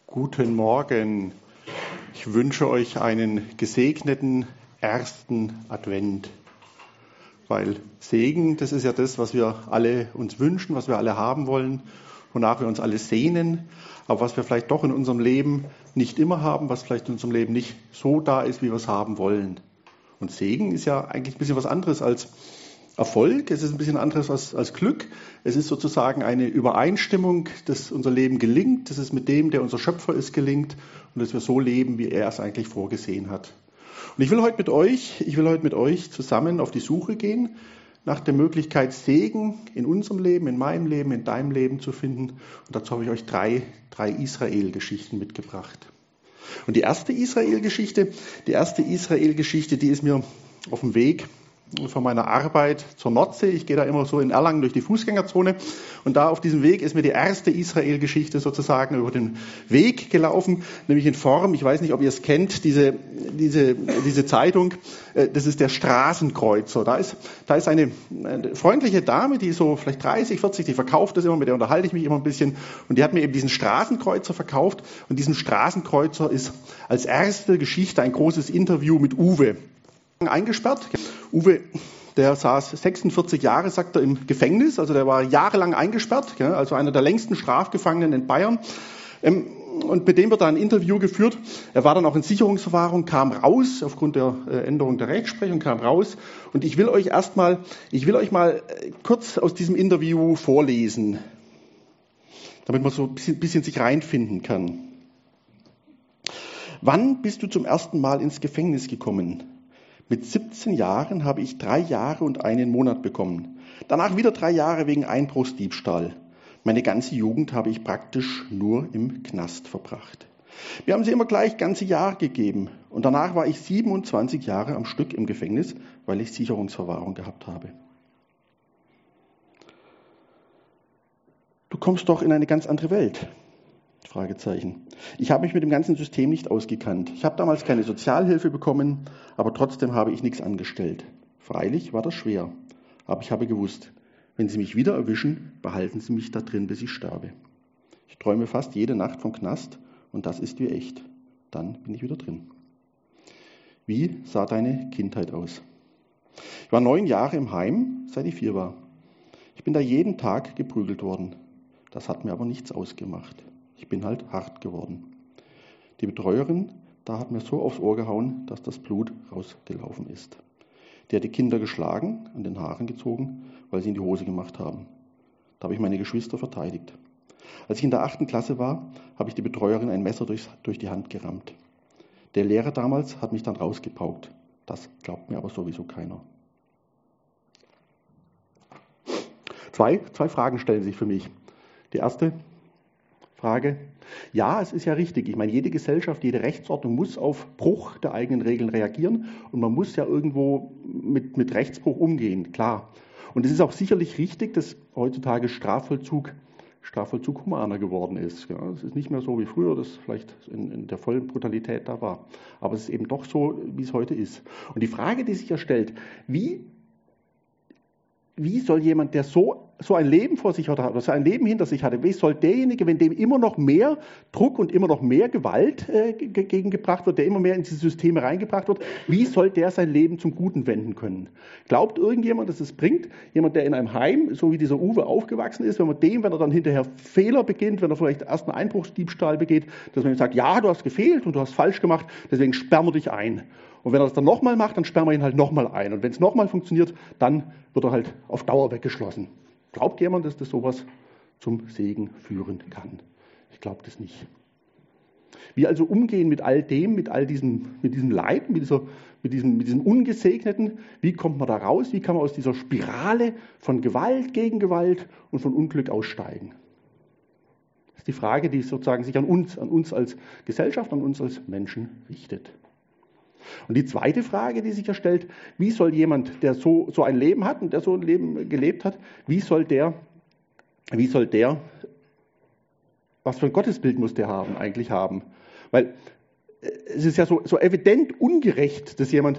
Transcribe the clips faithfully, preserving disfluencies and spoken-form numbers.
Guten Morgen. Ich wünsche euch einen gesegneten ersten Advent. Weil Segen, das ist ja das, was wir alle uns wünschen, was wir alle haben wollen, wonach wir uns alle sehnen, aber was wir vielleicht doch in unserem Leben nicht immer haben, was vielleicht in unserem Leben nicht so da ist, wie wir es haben wollen. Und Segen ist ja eigentlich ein bisschen was anderes als Erfolg, es ist ein bisschen anderes als, als Glück. Es ist sozusagen eine Übereinstimmung, dass unser Leben gelingt, dass es mit dem, der unser Schöpfer ist, gelingt und dass wir so leben, wie er es eigentlich vorgesehen hat. Und ich will heute mit euch, ich will heute mit euch zusammen auf die Suche gehen, nach der Möglichkeit, Segen in unserem Leben, in meinem Leben, in deinem Leben zu finden. Und dazu habe ich euch drei, drei Israel-Geschichten mitgebracht. Und die erste Israel-Geschichte, die erste Israel-Geschichte, die ist mir auf dem Weg von meiner Arbeit zur Nordsee. Ich gehe da immer so in Erlangen durch die Fußgängerzone und da auf diesem Weg ist mir die erste Israel-Geschichte sozusagen über den Weg gelaufen, nämlich in Form, ich weiß nicht, ob ihr es kennt, diese, diese, diese Zeitung, das ist der Straßenkreuzer. Da ist, da ist eine, eine freundliche Dame, die ist so vielleicht dreißig, vierzig, die verkauft das immer, mit der unterhalte ich mich immer ein bisschen und die hat mir eben diesen Straßenkreuzer verkauft und diesen Straßenkreuzer ist als erste Geschichte ein großes Interview mit Uwe eingesperrt. Uwe, der saß sechsundvierzig Jahre, sagt er, im Gefängnis, also der war jahrelang eingesperrt, also einer der längsten Strafgefangenen in Bayern. Und mit dem wird da ein Interview geführt. Er war dann auch in Sicherungsverwahrung, kam raus, aufgrund der Änderung der Rechtsprechung, kam raus. Und ich will euch erstmal, ich will euch mal kurz aus diesem Interview vorlesen, damit man so ein bisschen, bisschen sich reinfinden kann. Wann bist du zum ersten Mal ins Gefängnis gekommen? Mit siebzehn Jahren habe ich drei Jahre und einen Monat bekommen. Danach wieder drei Jahre wegen Einbruchsdiebstahl. Meine ganze Jugend habe ich praktisch nur im Knast verbracht. Wir haben sie immer gleich ganze Jahre gegeben. Und danach war ich siebenundzwanzig Jahre am Stück im Gefängnis, weil ich Sicherungsverwahrung gehabt habe. Du kommst doch in eine ganz andere Welt. Fragezeichen. Ich habe mich mit dem ganzen System nicht ausgekannt. Ich habe damals keine Sozialhilfe bekommen, aber trotzdem habe ich nichts angestellt. Freilich war das schwer, aber ich habe gewusst, wenn Sie mich wieder erwischen, behalten Sie mich da drin, bis ich sterbe. Ich träume fast jede Nacht vom Knast und das ist wie echt. Dann bin ich wieder drin. Wie sah deine Kindheit aus? Ich war neun Jahre im Heim, seit ich vier war. Ich bin da jeden Tag geprügelt worden. Das hat mir aber nichts ausgemacht. Ich bin halt hart geworden. Die Betreuerin, da hat mir so aufs Ohr gehauen, dass das Blut rausgelaufen ist. Die hat die Kinder geschlagen, an den Haaren gezogen, weil sie in die Hose gemacht haben. Da habe ich meine Geschwister verteidigt. Als ich in der achten Klasse war, habe ich die Betreuerin ein Messer durchs, durch die Hand gerammt. Der Lehrer damals hat mich dann rausgepaukt. Das glaubt mir aber sowieso keiner. Zwei, zwei Fragen stellen sich für mich. Die erste Frage. Ja, es ist ja richtig. Ich meine, jede Gesellschaft, jede Rechtsordnung muss auf Bruch der eigenen Regeln reagieren und man muss ja irgendwo mit, mit Rechtsbruch umgehen, klar. Und es ist auch sicherlich richtig, dass heutzutage Strafvollzug, Strafvollzug humaner geworden ist. Ja, es ist nicht mehr so wie früher, das vielleicht in, in der vollen Brutalität da war. Aber es ist eben doch so, wie es heute ist. Und die Frage, die sich ja stellt, wie Wie soll jemand, der so, so ein Leben vor sich hat, oder so ein Leben hinter sich hatte, wie soll derjenige, wenn dem immer noch mehr Druck und immer noch mehr Gewalt äh, gegengebracht wird, der immer mehr in diese Systeme reingebracht wird, wie soll der sein Leben zum Guten wenden können? Glaubt irgendjemand, dass es bringt? Jemand, der in einem Heim, so wie dieser Uwe aufgewachsen ist, wenn man dem, wenn er dann hinterher Fehler beginnt, wenn er vielleicht erst einen Einbruchsdiebstahl begeht, dass man ihm sagt, ja, du hast gefehlt und du hast falsch gemacht, deswegen sperren wir dich ein. Und wenn er das dann nochmal macht, dann sperren wir ihn halt nochmal ein. Und wenn es nochmal funktioniert, dann wird er halt auf Dauer weggeschlossen. Glaubt jemand, dass das sowas zum Segen führen kann? Ich glaube das nicht. Wie also umgehen mit all dem, mit all diesem, mit diesem Leid, mit, dieser, mit, diesem, mit diesem Ungesegneten? Wie kommt man da raus? Wie kann man aus dieser Spirale von Gewalt gegen Gewalt und von Unglück aussteigen? Das ist die Frage, die sozusagen sich an uns, an uns als Gesellschaft, an uns als Menschen richtet. Und die zweite Frage, die sich ja stellt, wie soll jemand, der so, so ein Leben hat und der so ein Leben gelebt hat, wie soll der, wie soll der, was für ein Gottesbild muss der haben, eigentlich haben? Weil es ist ja so, so evident ungerecht, dass jemand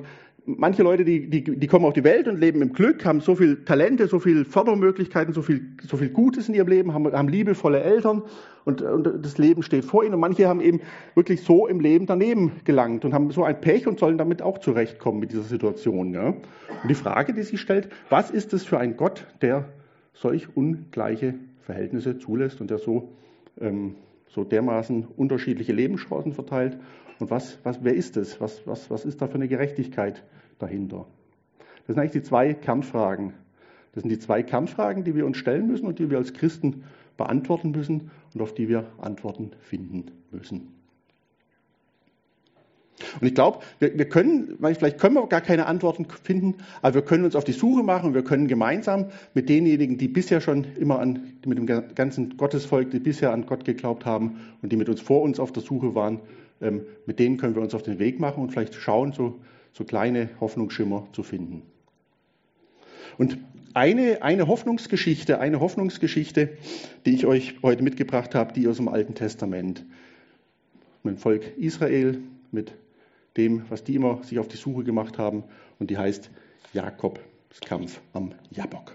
manche Leute, die, die, die kommen auf die Welt und leben im Glück, haben so viel Talente, so viel Fördermöglichkeiten, so viel, so viel Gutes in ihrem Leben, haben, haben liebevolle Eltern und, und das Leben steht vor ihnen. Und manche haben eben wirklich so im Leben daneben gelangt und haben so ein Pech und sollen damit auch zurechtkommen mit dieser Situation. Ja? Und die Frage, die sich stellt, was ist das für ein Gott, der solch ungleiche Verhältnisse zulässt und der so, ähm, so dermaßen unterschiedliche Lebenschancen verteilt? Und was, was, wer ist es? Was, was, was ist da für eine Gerechtigkeit dahinter? Das sind eigentlich die zwei Kernfragen. Das sind die zwei Kernfragen, die wir uns stellen müssen und die wir als Christen beantworten müssen und auf die wir Antworten finden müssen. Und ich glaube, wir, wir können, vielleicht können wir gar keine Antworten finden, aber wir können uns auf die Suche machen und wir können gemeinsam mit denjenigen, die bisher schon immer an, die mit dem ganzen Gottesvolk, die bisher an Gott geglaubt haben und die mit uns vor uns auf der Suche waren, ähm, mit denen können wir uns auf den Weg machen und vielleicht schauen, so, so kleine Hoffnungsschimmer zu finden. Und eine, eine Hoffnungsgeschichte, eine Hoffnungsgeschichte, die ich euch heute mitgebracht habe, die aus dem Alten Testament. Mit dem Volk Israel, mit dem, was die immer sich auf die Suche gemacht haben. Und die heißt Jakobs Kampf am Jabbok.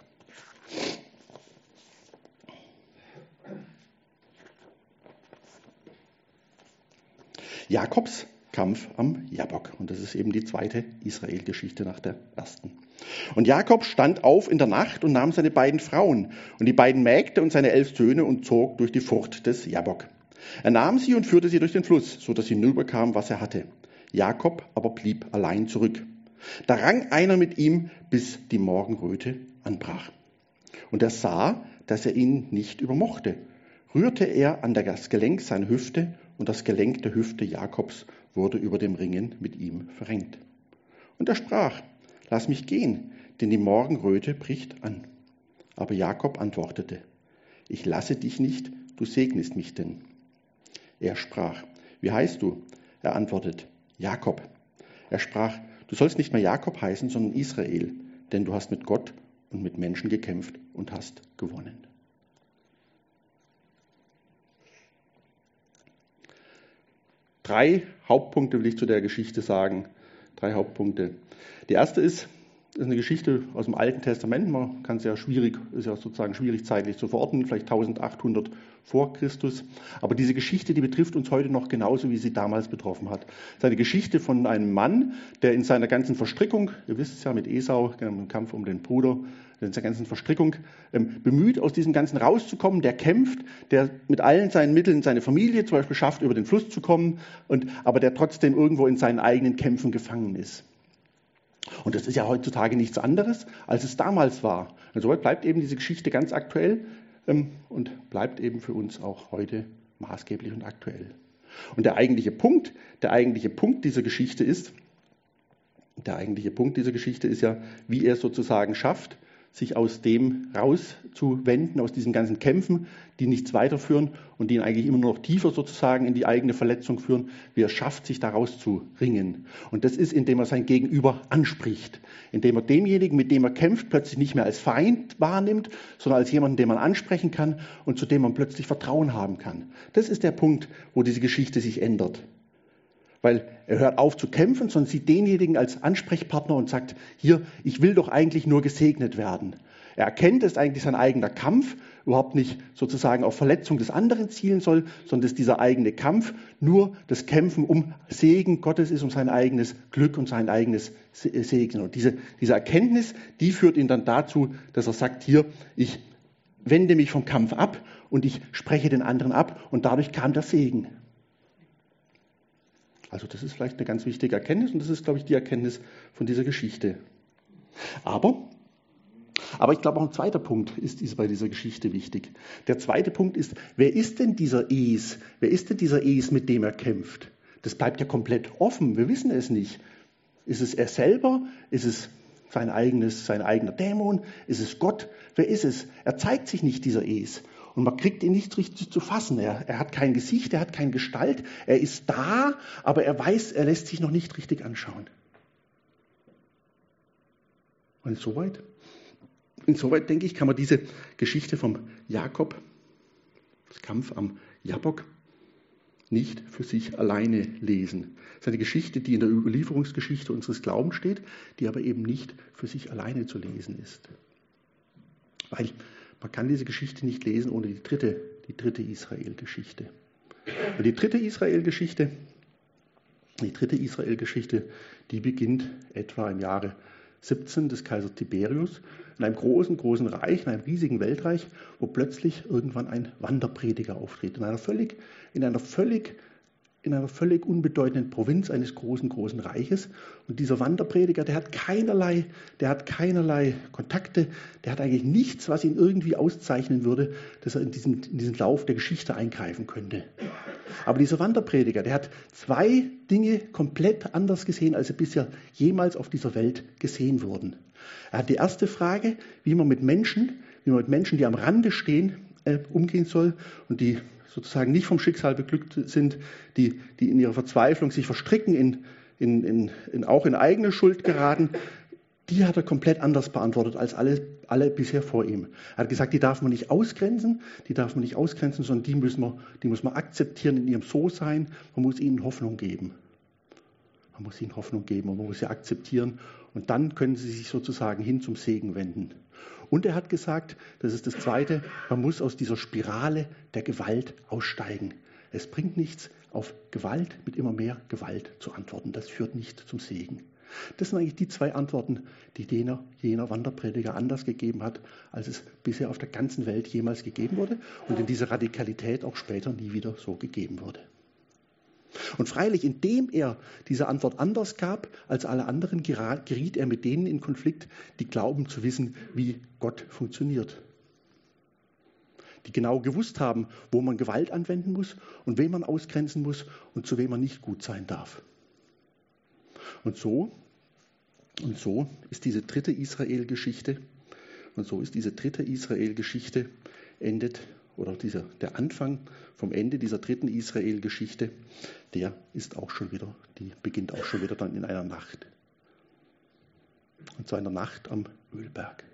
Jakobs Kampf am Jabbok. Und das ist eben die zweite Israel-Geschichte nach der ersten. Und Jakob stand auf in der Nacht und nahm seine beiden Frauen und die beiden Mägde und seine elf Söhne und zog durch die Furt des Jabbok. Er nahm sie und führte sie durch den Fluss, so dass sie hinüberkamen, was er hatte. Jakob aber blieb allein zurück. Da rang einer mit ihm, bis die Morgenröte anbrach. Und er sah, dass er ihn nicht übermochte. Rührte er an das Gelenk seiner Hüfte, und das Gelenk der Hüfte Jakobs wurde über dem Ringen mit ihm verrenkt. Und er sprach: Lass mich gehen, denn die Morgenröte bricht an. Aber Jakob antwortete: Ich lasse dich nicht, du segnest mich denn. Er sprach: Wie heißt du? Er antwortet: Jakob. Er sprach: Du sollst nicht mehr Jakob heißen, sondern Israel, denn du hast mit Gott und mit Menschen gekämpft und hast gewonnen. Drei Hauptpunkte will ich zu der Geschichte sagen. Drei Hauptpunkte. Die erste ist, ist eine Geschichte aus dem Alten Testament. Man kann es ja schwierig, ist ja sozusagen schwierig zeitlich zu verorten, vielleicht eintausendachthundert vor Christus. Aber diese Geschichte, die betrifft uns heute noch genauso, wie sie damals betroffen hat. Es ist eine Geschichte von einem Mann, der in seiner ganzen Verstrickung, ihr wisst es ja mit Esau, im Kampf um den Bruder, in seiner ganzen Verstrickung ähm, bemüht, aus diesem Ganzen rauszukommen, der kämpft, der mit allen seinen Mitteln seine Familie zum Beispiel schafft, über den Fluss zu kommen, und, aber der trotzdem irgendwo in seinen eigenen Kämpfen gefangen ist. Und das ist ja heutzutage nichts anderes, als es damals war. Und somit bleibt eben diese Geschichte ganz aktuell ähm, und bleibt eben für uns auch heute maßgeblich und aktuell. Und der eigentliche Punkt, der eigentliche Punkt dieser Geschichte ist, der eigentliche Punkt dieser Geschichte ist ja, wie er sozusagen schafft, sich aus dem rauszuwenden, aus diesen ganzen Kämpfen, die nichts weiterführen und die ihn eigentlich immer nur noch tiefer sozusagen in die eigene Verletzung führen, wie er schafft, sich daraus zu ringen. Und das ist, indem er sein Gegenüber anspricht, indem er demjenigen, mit dem er kämpft, plötzlich nicht mehr als Feind wahrnimmt, sondern als jemanden, den man ansprechen kann und zu dem man plötzlich Vertrauen haben kann. Das ist der Punkt, wo diese Geschichte sich ändert. Weil er hört auf zu kämpfen, sondern sieht denjenigen als Ansprechpartner und sagt: Hier, ich will doch eigentlich nur gesegnet werden. Er erkennt, dass eigentlich sein eigener Kampf überhaupt nicht sozusagen auf Verletzung des anderen zielen soll, sondern dass dieser eigene Kampf nur das Kämpfen um Segen Gottes ist, um sein eigenes Glück und sein eigenes Segen. Und diese, diese Erkenntnis, die führt ihn dann dazu, dass er sagt: Hier, ich wende mich vom Kampf ab und ich spreche den anderen ab, und dadurch kam der Segen. Also das ist vielleicht eine ganz wichtige Erkenntnis, und das ist, glaube ich, die Erkenntnis von dieser Geschichte. Aber, aber ich glaube, auch ein zweiter Punkt ist, ist bei dieser Geschichte wichtig. Der zweite Punkt ist: Wer ist denn dieser Es? Wer ist denn dieser Es, mit dem er kämpft? Das bleibt ja komplett offen. Wir wissen es nicht. Ist es er selber? Ist es sein eigenes, sein eigener Dämon? Ist es Gott? Wer ist es? Er zeigt sich nicht, dieser Es. Und man kriegt ihn nicht richtig zu fassen. Er, er hat kein Gesicht, er hat keine Gestalt. Er ist da, aber er weiß, er lässt sich noch nicht richtig anschauen. Und insoweit, insoweit denke ich, kann man diese Geschichte vom Jakob, das Kampf am Jabbok, nicht für sich alleine lesen. Es ist eine Geschichte, die in der Überlieferungsgeschichte unseres Glaubens steht, die aber eben nicht für sich alleine zu lesen ist. Weil man kann diese Geschichte nicht lesen ohne die dritte, die dritte Israel-Geschichte. Und die dritte Israel-Geschichte, die dritte Israel-Geschichte, die beginnt etwa im Jahre siebzehn des Kaisers Tiberius, in einem großen, großen Reich, in einem riesigen Weltreich, wo plötzlich irgendwann ein Wanderprediger auftritt, in einer völlig, in einer völlig, in einer völlig unbedeutenden Provinz eines großen, großen Reiches. Und dieser Wanderprediger, der hat keinerlei, der hat keinerlei Kontakte, der hat eigentlich nichts, was ihn irgendwie auszeichnen würde, dass er in diesen, in diesen Lauf der Geschichte eingreifen könnte. Aber dieser Wanderprediger, der hat zwei Dinge komplett anders gesehen, als sie bisher jemals auf dieser Welt gesehen wurden. Er hat die erste Frage, wie man mit Menschen, wie man mit Menschen, die am Rande stehen, äh, umgehen soll und die sozusagen nicht vom Schicksal beglückt sind, die, die in ihrer Verzweiflung sich verstricken, in, in, in, in, auch in eigene Schuld geraten, die hat er komplett anders beantwortet als alle, alle bisher vor ihm. Er hat gesagt, die darf man nicht ausgrenzen, die darf man nicht ausgrenzen, sondern die, müssen wir, die muss man akzeptieren in ihrem So-Sein. Man muss ihnen Hoffnung geben. Man muss ihnen Hoffnung geben und man muss sie akzeptieren. Und dann können sie sich sozusagen hin zum Segen wenden. Und er hat gesagt, das ist das Zweite, man muss aus dieser Spirale der Gewalt aussteigen. Es bringt nichts, auf Gewalt mit immer mehr Gewalt zu antworten. Das führt nicht zum Segen. Das sind eigentlich die zwei Antworten, die jener, jener Wanderprediger anders gegeben hat, als es bisher auf der ganzen Welt jemals gegeben wurde und in dieser Radikalität auch später nie wieder so gegeben wurde. Und freilich, indem er diese Antwort anders gab als alle anderen, geriet er mit denen in Konflikt, die glauben zu wissen, wie Gott funktioniert. Die genau gewusst haben, wo man Gewalt anwenden muss und wen man ausgrenzen muss und zu wem man nicht gut sein darf. Und so, und so ist diese dritte Israel-Geschichte, und so ist diese dritte Israel-Geschichte endet, oder dieser, der Anfang vom Ende dieser dritten Israel-Geschichte, der ist auch schon wieder, die beginnt auch schon wieder dann in einer Nacht. Und zwar in der Nacht am Ölberg.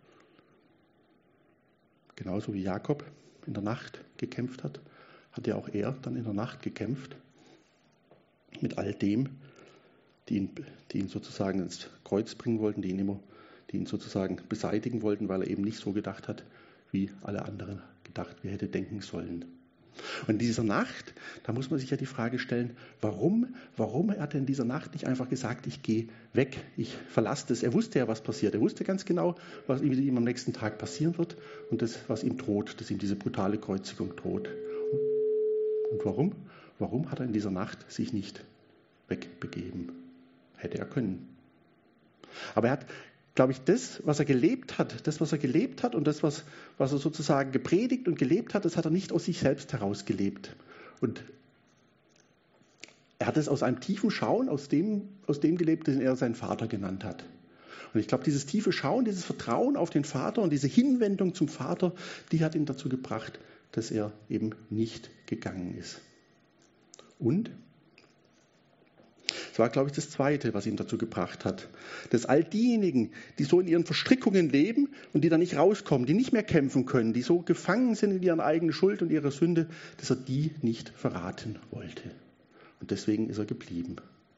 Genauso wie Jakob in der Nacht gekämpft hat, hat ja auch er dann in der Nacht gekämpft mit all dem, die ihn, die ihn sozusagen ins Kreuz bringen wollten, die ihn immer, die ihn sozusagen beseitigen wollten, weil er eben nicht so gedacht hat, wie alle anderen gedacht, wer hätte denken sollen. Und in dieser Nacht, da muss man sich ja die Frage stellen, warum, warum hat er in dieser Nacht nicht einfach gesagt, ich gehe weg, ich verlasse das. Er wusste ja, was passiert. Er wusste ganz genau, was ihm am nächsten Tag passieren wird und das, was ihm droht, dass ihm diese brutale Kreuzigung droht. Und warum? Warum hat er in dieser Nacht sich nicht wegbegeben? Hätte er können. Aber er hat, glaube ich, das, was er gelebt hat, das, was er gelebt hat und das, was, was er sozusagen gepredigt und gelebt hat, das hat er nicht aus sich selbst heraus gelebt. Und er hat es aus einem tiefen Schauen, aus dem, aus dem gelebt, den er seinen Vater genannt hat. Und ich glaube, dieses tiefe Schauen, dieses Vertrauen auf den Vater und diese Hinwendung zum Vater, die hat ihn dazu gebracht, dass er eben nicht gegangen ist. Und das war, glaube ich, das Zweite, was ihn dazu gebracht hat. Dass all diejenigen, die so in ihren Verstrickungen leben und die da nicht rauskommen, die nicht mehr kämpfen können, die so gefangen sind in ihrer eigenen Schuld und ihrer Sünde, dass er die nicht verraten wollte. Und deswegen ist er geblieben.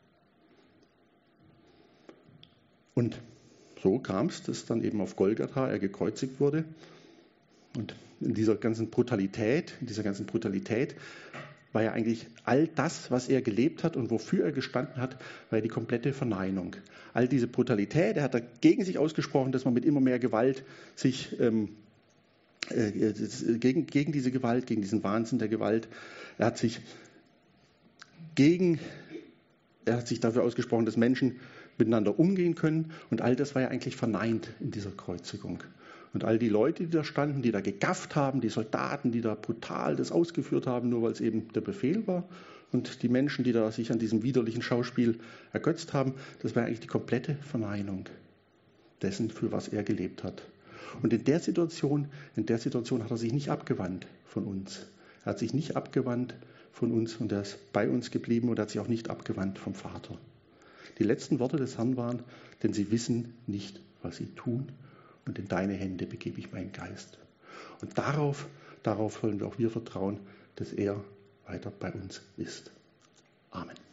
Und so kam es, dass dann eben auf Golgatha er gekreuzigt wurde. Und in dieser ganzen Brutalität, in dieser ganzen Brutalität war ja eigentlich all das, was er gelebt hat und wofür er gestanden hat, war ja die komplette Verneinung. All diese Brutalität, er hat dagegen sich ausgesprochen, dass man mit immer mehr Gewalt sich, ähm, äh, gegen, gegen diese Gewalt, gegen diesen Wahnsinn der Gewalt, er hat sich gegen, er hat sich dafür ausgesprochen, dass Menschen miteinander umgehen können und all das war ja eigentlich verneint in dieser Kreuzigung. Und all die Leute, die da standen, die da gegafft haben, die Soldaten, die da brutal das ausgeführt haben, nur weil es eben der Befehl war, und die Menschen, die da sich an diesem widerlichen Schauspiel ergötzt haben, das war eigentlich die komplette Verneinung dessen, für was er gelebt hat. Und in der Situation, in der Situation hat er sich nicht abgewandt von uns. Er hat sich nicht abgewandt von uns und er ist bei uns geblieben und er hat sich auch nicht abgewandt vom Vater. Die letzten Worte des Herrn waren, denn sie wissen nicht, was sie tun. Und in deine Hände begebe ich meinen Geist. Und darauf, darauf sollen wir auch wir vertrauen, dass er weiter bei uns ist. Amen.